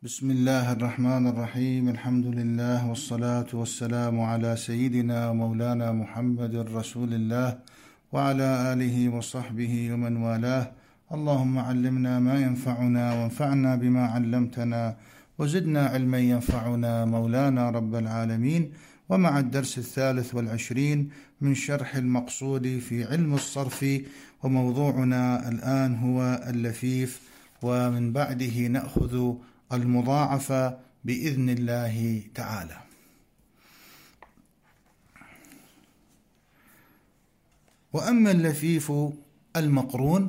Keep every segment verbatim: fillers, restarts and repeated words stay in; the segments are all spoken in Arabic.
بسم الله الرحمن الرحيم. الحمد لله والصلاة والسلام على سيدنا ومولانا محمد رسول الله وعلى آله وصحبه ومن والاه. اللهم علمنا ما ينفعنا وانفعنا بما علمتنا وزدنا علما ينفعنا مولانا رب العالمين. ومع الدرس الثالث والعشرين من شرح المقصود في علم الصرف، وموضوعنا الآن هو اللفيف، ومن بعده نأخذ المضاعفة بإذن الله تعالى. وأما اللفيف المقرون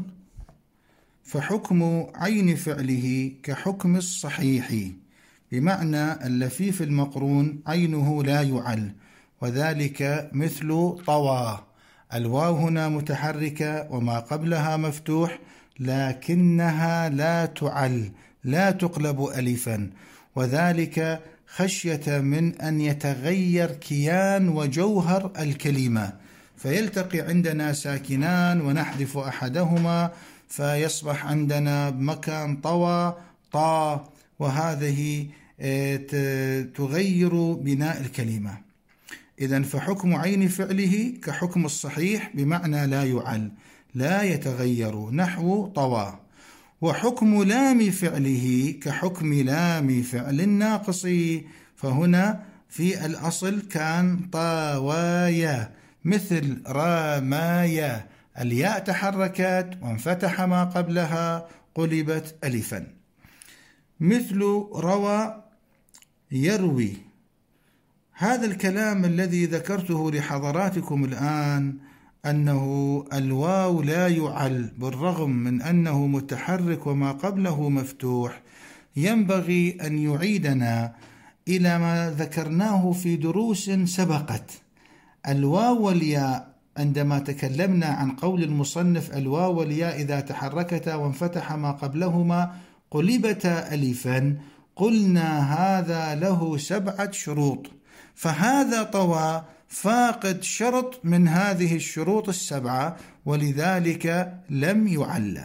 فحكم عين فعله كحكم الصحيح، بمعنى اللفيف المقرون عينه لا يعل، وذلك مثل طوى. الواو هنا متحركة وما قبلها مفتوح، لكنها لا تعل، لا تقلب ألفا، وذلك خشية من أن يتغير كيان وجوهر الكلمة، فيلتقي عندنا ساكنان ونحذف أحدهما فيصبح عندنا مكان طوى طا، وهذه تغير بناء الكلمة. إذن فحكم عين فعله كحكم الصحيح، بمعنى لا يعل، لا يتغير، نحو طوى. وحكم لام فعله كحكم لام فعل الناقص، فهنا في الأصل كان طاوايا مثل رامايا، الياء تحركت وانفتح ما قبلها قلبت ألفا. مثل روى يروي. هذا الكلام الذي ذكرته لحضراتكم الآن أنه الواو لا يعل بالرغم من أنه متحرك وما قبله مفتوح، ينبغي أن يعيدنا إلى ما ذكرناه في دروس سبقت. الواو والياء عندما تكلمنا عن قول المصنف الواو والياء إذا تحركتا وانفتح ما قبلهما قلبتا ألفا، قلنا هذا له سبعة شروط، فهذا طوى فاقد شرط من هذه الشروط السبعة، ولذلك لم يعل.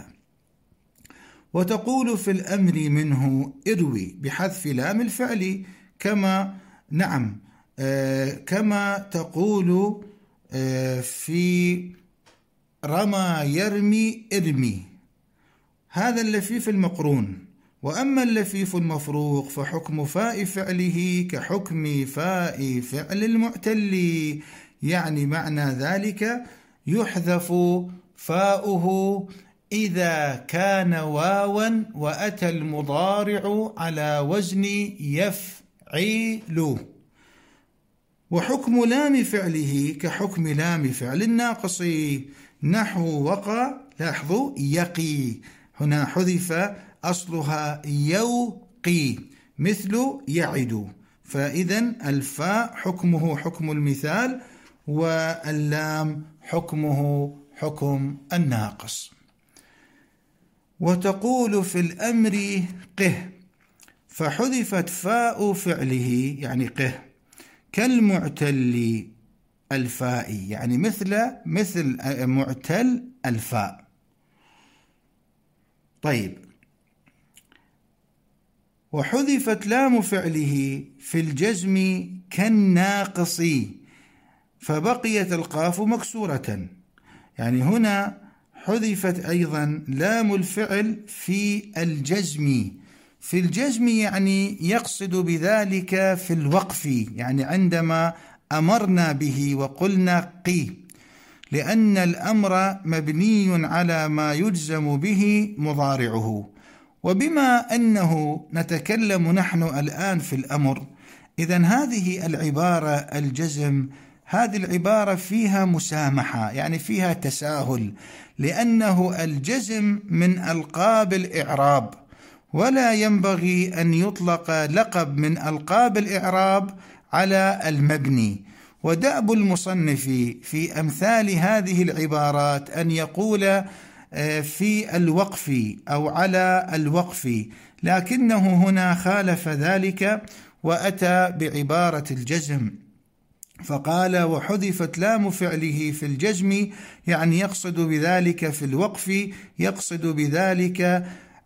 وتقول في الأمر منه اروي بحذف لام الفعل، كما نعم آه كما تقول آه في رمى يرمي ارمي. هذا اللفيف المقرون. وأما اللفيف المفروق فحكم فاء فعله كحكم فاء فعل المعتل، يعني معنى ذلك يحذف فاؤه إذا كان واوا وأتى المضارع على وزن يفعل. وحكم لام فعله كحكم لام فعل الناقص، نحو وقى، لاحظوا يقي، هنا حذف أصلها يوقي مثل يعد، فإذن الفاء حكمه حكم المثال، واللام حكمه حكم الناقص. وتقول في الأمر قه، فحذفت فاء فعله يعني قه كالمعتل الفاء، يعني مثل مثل معتل الفاء. طيب، وحذفت لام فعله في الجزم كالناقص، فبقيت القاف مكسورة، يعني هنا حذفت أيضا لام الفعل في الجزم. في الجزم يعني يقصد بذلك في الوقف، يعني عندما أمرنا به وقلنا قي، لأن الأمر مبني على ما يجزم به مضارعه. وبما أنه نتكلم نحن الآن في الأمر، إذن هذه العبارة الجزم، هذه العبارة فيها مسامحة، يعني فيها تساهل، لأنه الجزم من ألقاب الإعراب، ولا ينبغي أن يطلق لقب من ألقاب الإعراب على المبني. ودأب المصنف في أمثال هذه العبارات أن يقول في الوقف أو على الوقف، لكنه هنا خالف ذلك وأتى بعبارة الجزم، فقال وحذفت لام فعله في الجزم، يعني يقصد بذلك في الوقف، يقصد بذلك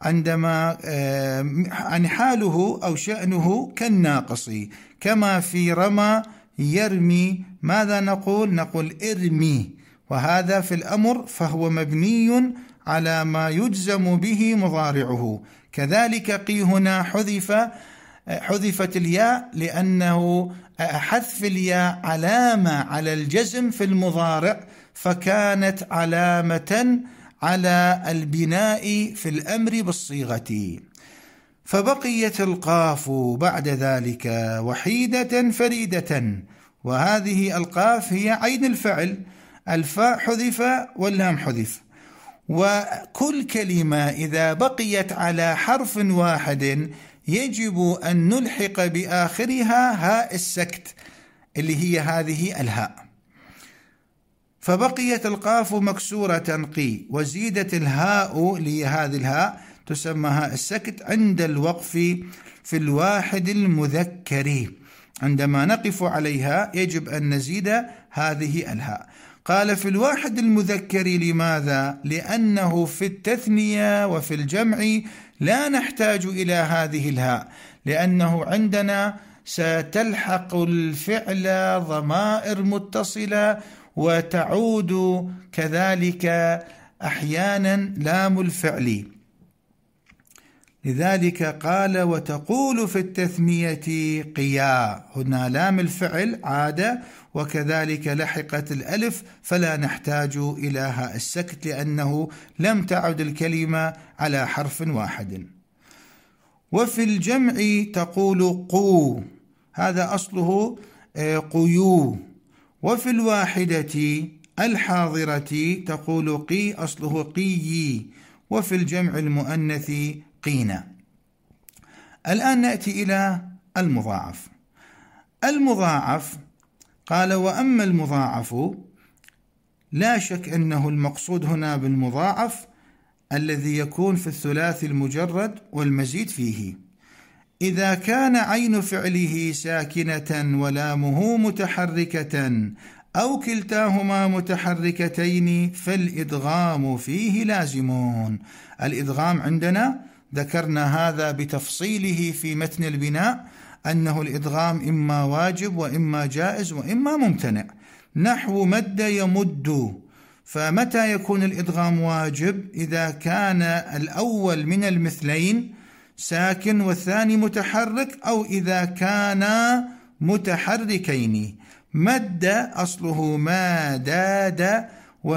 عندما يعني حاله أو شأنه كالناقص، كما في رمى يرمي ماذا نقول؟ نقول ارمي، وهذا في الأمر فهو مبني على ما يجزم به مضارعه. كذلك قي هنا حذف حذفت الياء لأنه حذف الياء علامة على الجزم في المضارع، فكانت علامة على البناء في الأمر بالصيغة. فبقيت القاف بعد ذلك وحيدة فريدة، وهذه القاف هي عين الفعل، الفاء حذف واللام حذف. وكل كلمة إذا بقيت على حرف واحد يجب أن نلحق بآخرها هاء السكت اللي هي هذه الهاء. فبقيت القاف مكسورة قي، وزيدت الهاء لهذه الهاء تسمى هاء السكت عند الوقف في الواحد المذكر. عندما نقف عليها يجب أن نزيد هذه الهاء. قال في الواحد المذكر لماذا؟ لأنه في التثنية وفي الجمع لا نحتاج إلى هذه الهاء، لأنه عندنا ستلحق الفعل ضمائر متصلة، وتعود كذلك أحيانا لام الفعل. لذلك قال وتقول في التثنية قيا، هنا لام الفعل عاد، وكذلك لحقت الألف، فلا نحتاج إلى هاء السكت لأنه لم تعد الكلمة على حرف واحد. وفي الجمع تقول قو، هذا أصله قيو. وفي الواحدة الحاضرة تقول قي، أصله قيي. وفي الجمع المؤنث قينا. الآن نأتي إلى المضاعف. المضاعف قال وأما المضاعف لا شك أنه المقصود هنا بالمضاعف الذي يكون في الثلاثي المجرد والمزيد فيه. إذا كان عين فعله ساكنة ولامه متحركة أو كلتاهما متحركتين فالإدغام فيه لازمون. الإدغام عندنا ذكرنا هذا بتفصيله في متن البناء، أنه الإدغام إما واجب وإما جائز وإما ممتنع. نحو مد يمد، فمتى يكون الإدغام واجب؟ إذا كان الأول من المثلين ساكن والثاني متحرك، أو إذا كانا متحركين. مد أصله ماداد،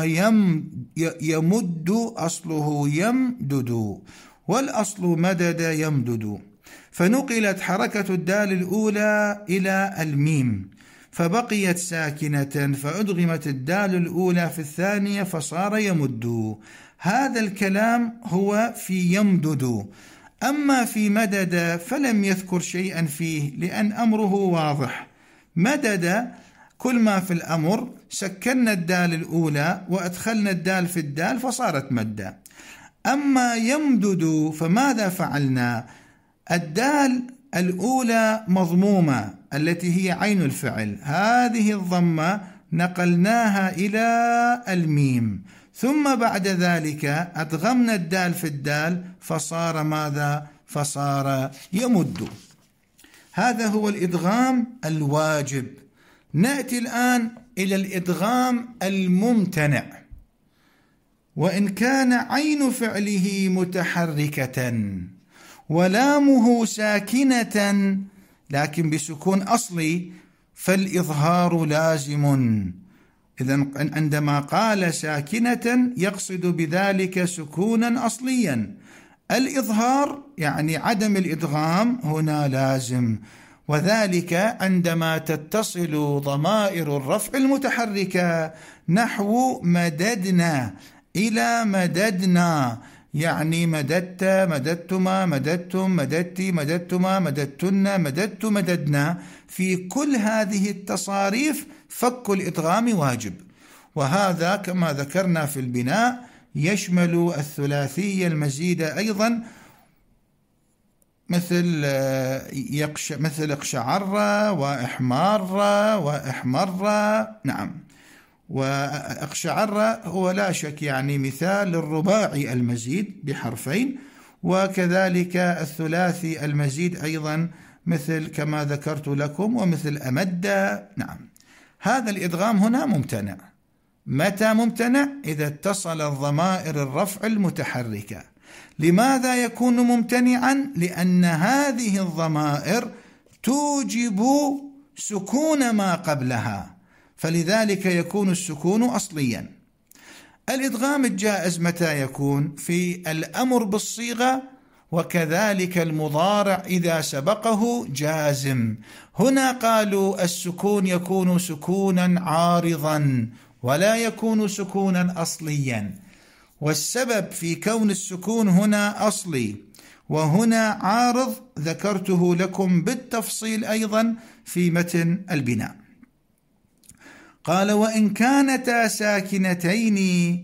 ويمد أصله يمدد، والأصل مدد يمدد. فنقلت حركة الدال الأولى إلى الميم فبقيت ساكنة، فأدغمت الدال الأولى في الثانية فصار يمد. هذا الكلام هو في يمدد. أما في مدد فلم يذكر شيئا فيه لأن أمره واضح. مدد كل ما في الأمر سكننا الدال الأولى وأدخلنا الدال في الدال فصارت مدة. أما يمدد فماذا فعلنا؟ الدال الأولى مضمومة التي هي عين الفعل، هذه الضمة نقلناها إلى الميم، ثم بعد ذلك أدغمنا الدال في الدال فصار ماذا؟ فصار يمد. هذا هو الإدغام الواجب. نأتي الآن إلى الإدغام الممتنع. وإن كان عين فعله متحركة ولامه ساكنة لكن بسكون أصلي فالإظهار لازم. إذن عندما قال ساكنة يقصد بذلك سكونا أصليا. الإظهار يعني عدم الإدغام هنا لازم، وذلك عندما تتصل ضمائر الرفع المتحركة نحو مددنا إلى مددنا، يعني مددت مددتما مددتم مددتي مددتما مددتن مددت مددنا. في كل هذه التصاريف فك الإدغام واجب، وهذا كما ذكرنا في البناء يشمل الثلاثية المزيدة أيضا، مثل يقش مثل اقشعر وإحمار وإحمر. نعم، واقشعر هو لا شك يعني مثال للرباعي المزيد بحرفين، وكذلك الثلاثي المزيد أيضا مثل كما ذكرت لكم ومثل أمد. نعم، هذا الإدغام هنا ممتنع. متى ممتنع؟ إذا اتصل الضمائر الرفع المتحركة. لماذا يكون ممتنعا؟ لأن هذه الضمائر توجب سكون ما قبلها، فلذلك يكون السكون أصليا. الإدغام الجائز متى يكون؟ في الأمر بالصيغة، وكذلك المضارع إذا سبقه جازم. هنا قالوا السكون يكون سكونا عارضا ولا يكون سكونا أصليا، والسبب في كون السكون هنا أصلي وهنا عارض ذكرته لكم بالتفصيل أيضا في متن البناء. قال: وإن كانتا ساكنتين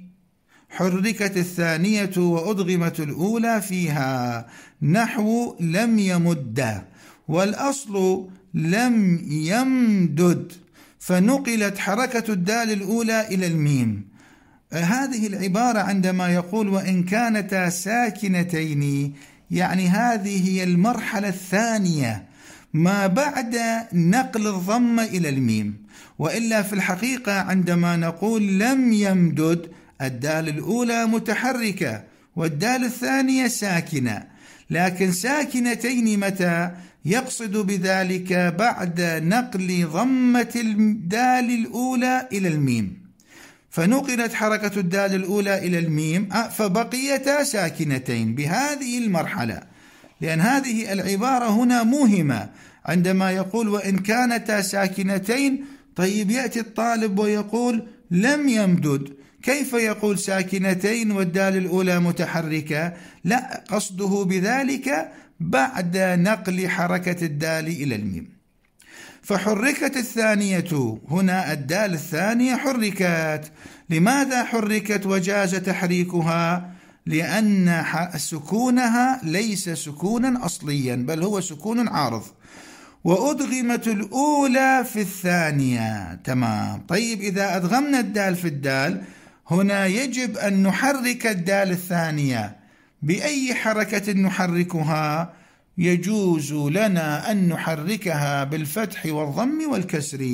حركت الثانية وأدغمت الأولى فيها، نحو لم يمد، والأصل لم يمدد، فنقلت حركة الدال الأولى إلى الميم. هذه العبارة عندما يقول وإن كانتا ساكنتين، يعني هذه هي المرحلة الثانية ما بعد نقل الضمة إلى الميم. وإلا في الحقيقة عندما نقول لم يمدد، الدال الأولى متحركة والدال الثانية ساكنة، لكن ساكنتين متى؟ يقصد بذلك بعد نقل ضمة الدال الأولى إلى الميم، فنقلت حركة الدال الأولى إلى الميم فبقيتا ساكنتين بهذه المرحلة. لأن هذه العبارة هنا موهمة عندما يقول وإن كانتا ساكنتين. طيب يأتي الطالب ويقول لم يمدد، كيف يقول ساكنتين والدال الأولى متحركة؟ لا، قصده بذلك بعد نقل حركة الدال إلى الميم. فحركت الثانية، هنا الدال الثانية حركت. لماذا حركت وجاز تحريكها؟ لأن سكونها ليس سكونا أصليا بل هو سكون عارض. وأدغمت الأولى في الثانية. تمام. طيب إذا أدغمنا الدال في الدال، هنا يجب أن نحرك الدال الثانية. بأي حركة نحركها؟ يجوز لنا أن نحركها بالفتح والضم والكسر.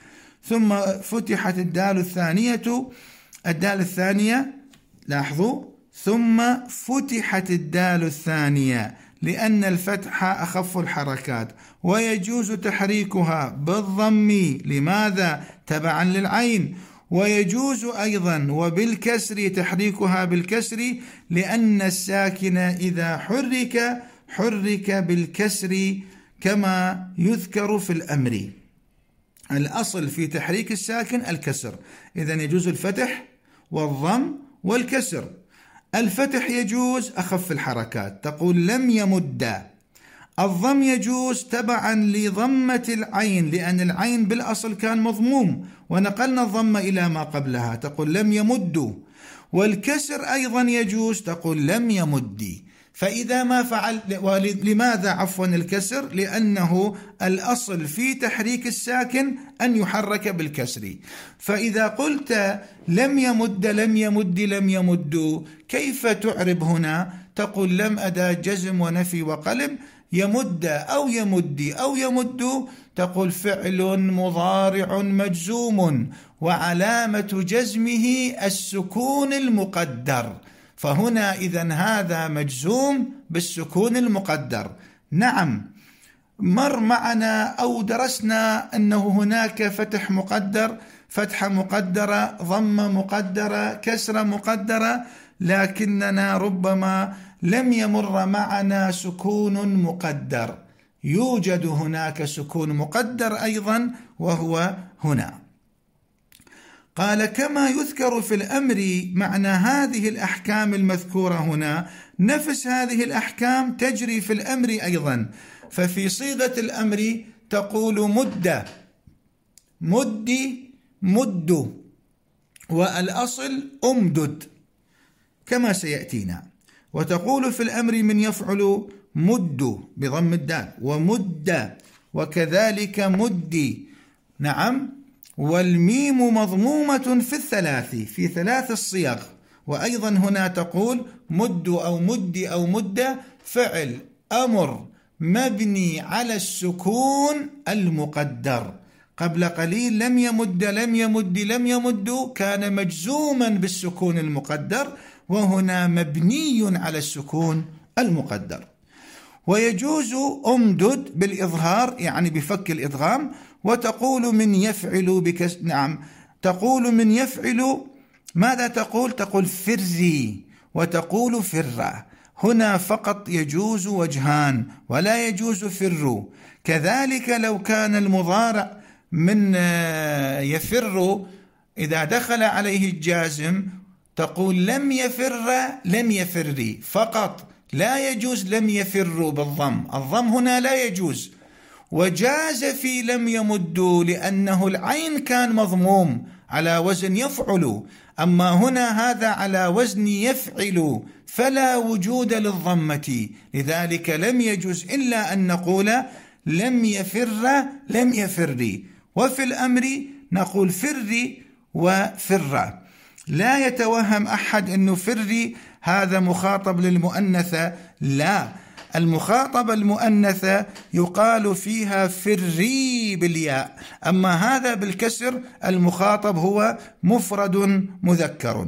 ثم فتحت الدال الثانية، الدال الثانية لاحظوا، ثم فتحت الدال الثانية لأن الفتح أخف الحركات، ويجوز تحريكها بالضم. لماذا؟ تبعا للعين. ويجوز أيضا وبالكسر تحريكها بالكسر، لأن الساكن إذا حرك حرك بالكسر كما يذكر في الأمر. الأصل في تحريك الساكن الكسر، إذن يجوز الفتح والضم والكسر. الفتح يجوز أخف الحركات، تقول لم يمد. الضم يجوز تبعا لضمة العين، لأن العين بالأصل كان مضموم ونقلنا الضمة إلى ما قبلها، تقول لم يمد. والكسر أيضا يجوز، تقول لم يمد. فإذا ما فعل، لماذا عفوا الكسر؟ لأنه الأصل في تحريك الساكن أن يحرك بالكسر. فإذا قلت لم يمد لم يمد لم يمد، كيف تعرب هنا؟ تقول لم أداة جزم ونفي وقلب، يمد أو يمد أو يمد، تقول فعل مضارع مجزوم وعلامة جزمه السكون المقدر. فهنا إذن هذا مجزوم بالسكون المقدر. نعم، مر معنا أو درسنا أنه هناك فتح مقدر، فتحة مقدرة، ضمة مقدرة، كسرة مقدرة، لكننا ربما لم يمر معنا سكون مقدر. يوجد هناك سكون مقدر أيضا وهو هنا. قال كما يذكر في الأمر. معنى هذه الأحكام المذكورة هنا نفس هذه الأحكام تجري في الأمر أيضا. ففي صيغة الأمر تقول مد، مدي، مد، والأصل أمدد كما سيأتينا. وتقول في الأمر من يفعل مد بضم الدال، ومد، وكذلك مدي. نعم. والميم مضمومة في الثلاث، في ثلاث الصيغ، وأيضا هنا تقول مد أو مد أو مد فعل أمر مبني على السكون المقدر. قبل قليل لم يمد لم يمد لم يمد كان مجزوما بالسكون المقدر، وهنا مبني على السكون المقدر. ويجوز أمدد بالإظهار يعني بفك الإدغام، وتقول من يفعل بكس نعم تقول من يفعل ماذا تقول؟ تقول فري وتقول فر. هنا فقط يجوز وجهان ولا يجوز فر. كذلك لو كان المضارع من يفر إذا دخل عليه الجازم تقول لم يفر لم يفري فقط، لا يجوز لم يفر بالضم، الضم هنا لا يجوز. وجاز في لم يمدوا لأنه العين كان مضموم على وزن يفعل، أما هنا هذا على وزن يفعل فلا وجود للضمة، لذلك لم يجوز إلا أن نقول لم يفر لم يفري. وفي الأمر نقول فري وفر. لا يتوهم أحد أنه فري هذا مخاطب للمؤنثة، لا، المخاطبة المؤنثة يقال فيها فري بالياء، أما هذا بالكسر المخاطب هو مفرد مذكر.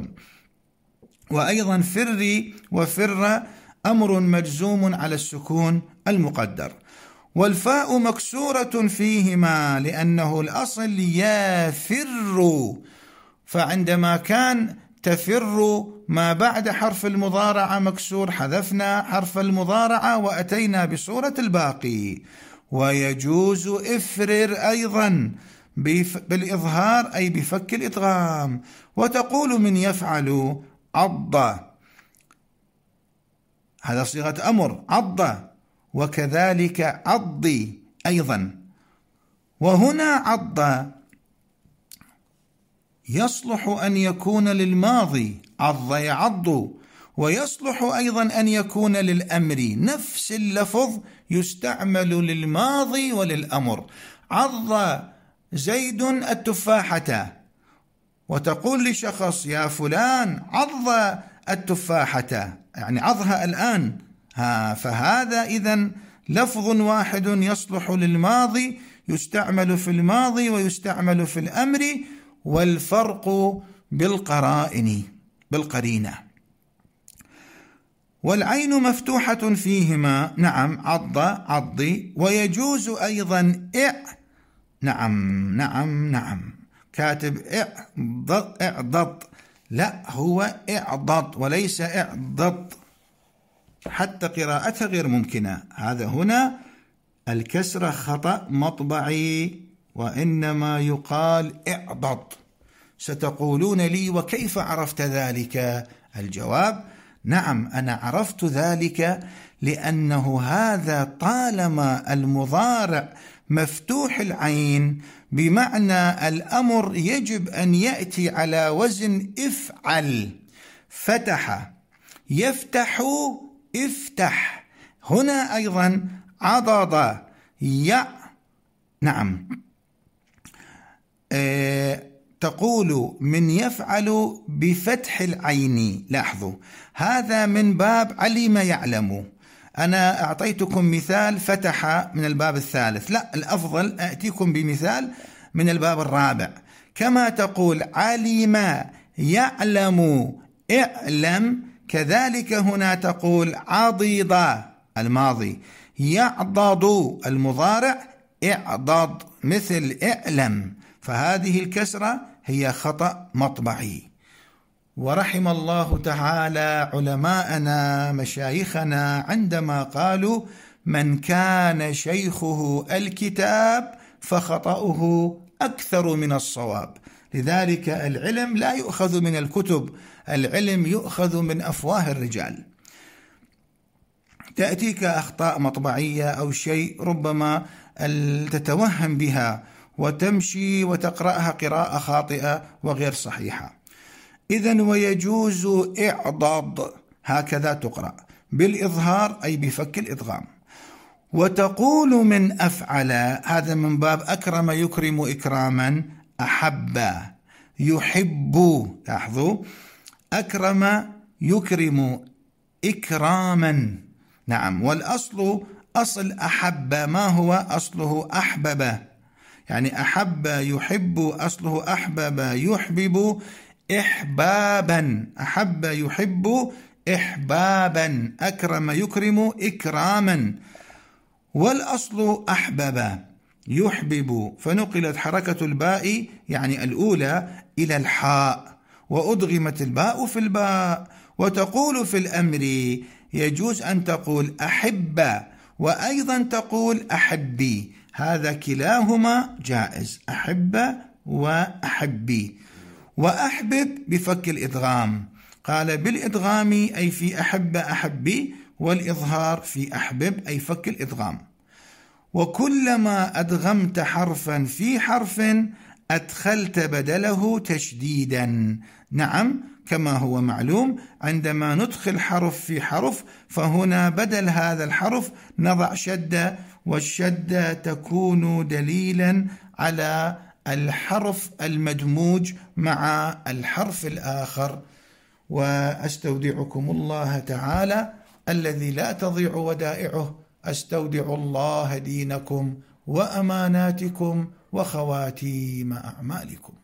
وأيضا فري وفر أمر مجزوم على السكون المقدر. والفاء مكسورة فيهما لأنه الأصل يفر، فعندما كان تفر ما بعد حرف المضارعة مكسور حذفنا حرف المضارعة وأتينا بصورة الباقي. ويجوز إفرر أيضا بالإظهار أي بفك الإدغام، وتقول من يفعل عض، هذا صيغة أمر عض، وكذلك عضي أيضا. وهنا عض يصلح أن يكون للماضي عض يعض، ويصلح أيضا أن يكون للأمر، نفس اللفظ يستعمل للماضي وللأمر. عض زيد التفاحة وتقول لشخص يا فلان عض التفاحة يعني عضها الآن، ها فهذا إذن لفظ واحد يصلح للماضي يستعمل في الماضي ويستعمل في الأمر، والفرق بالقرائن بالقرينة. والعين مفتوحة فيهما نعم عض عضي. ويجوز أيضا إع نعم نعم نعم كاتب إعضض إعضض، لا هو إعضض وليس إعضض، حتى قراءتها غير ممكنة. هذا هنا الكسرة خطأ مطبعي وإنما يقال إعضض. ستقولون لي وكيف عرفت ذلك؟ الجواب نعم أنا عرفت ذلك لأنه هذا طالما المضارع مفتوح العين بمعنى الأمر يجب أن يأتي على وزن افعل، فتح يفتح افتح. هنا أيضا عضض يع نعم أه تقول من يفعل بفتح العين، لاحظوا هذا من باب علم يعلم. أنا أعطيتكم مثال فتح من الباب الثالث، لا الأفضل أأتيكم بمثال من الباب الرابع. كما تقول علم يعلم اعلم، كذلك هنا تقول عضض الماضي يعضض المضارع اعضض مثل اعلم، فهذه الكسرة هي خطأ مطبعي. ورحم الله تعالى علماءنا مشايخنا عندما قالوا من كان شيخه الكتاب فخطأه أكثر من الصواب. لذلك العلم لا يؤخذ من الكتب، العلم يؤخذ من أفواه الرجال. تأتيك أخطاء مطبعية أو شيء ربما تتوهم بها وتمشي وتقرأها قراءة خاطئة وغير صحيحة. إذن ويجوز إعضاض هكذا تقرأ بالإظهار أي بفك الإدغام. وتقول من أفعل، هذا من باب أكرم يكرم إكراما، أحب يحب، لاحظوا أكرم يكرم إكراما. نعم. والأصل أصل أحب، ما هو أصله؟ أحبب، يعني أحب يحب، أصله أحبب يحبب إحبابا، أحب يحب إحبابا، أكرم يكرم إكراما. والأصل أحبب يحبب، فنقلت حركة الباء يعني الأولى إلى الحاء، وأدغمت الباء في الباء. وتقول في الأمر يجوز أن تقول أحب، وأيضا تقول أحبي، هذا كلاهما جائز، أحب وأحبي. وأحبب بفك الإدغام، قال بالإدغام أي في أحب أحبي، والإظهار في أحبب أي فك الإدغام. وكلما أدغمت حرفا في حرف أدخلت بدله تشديدا. نعم، كما هو معلوم عندما ندخل حرف في حرف فهنا بدل هذا الحرف نضع شدة، والشدة تكون دليلا على الحرف المدموج مع الحرف الآخر. وأستودعكم الله تعالى الذي لا تضيع ودائعه، أستودع الله دينكم وأماناتكم وخواتيم أعمالكم.